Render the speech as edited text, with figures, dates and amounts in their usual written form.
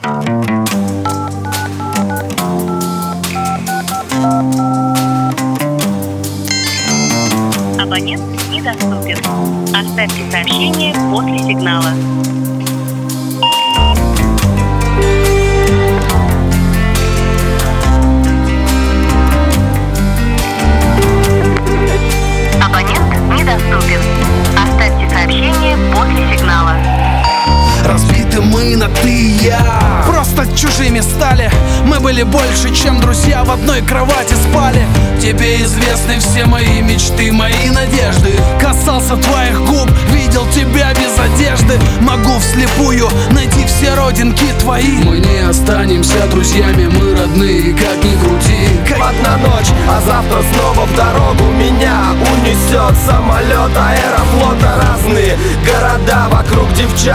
Абонент недоступен. Оставьте сообщение после сигнала. Абонент недоступен. Оставьте сообщение после сигнала. Разбиты мы на ты и я, просто чужими стали. Мы были больше, чем друзья, в одной кровати спали. Тебе известны все мои мечты, мои надежды. Касался твоих губ, видел тебя без одежды. Могу вслепую найти все родинки твои. Мы не останемся друзьями, мы родные, как ни крути. Одна ночь, а завтра снова в дорогу. Меня унесет самолет аэрофлота. Разные города, вокруг девчат.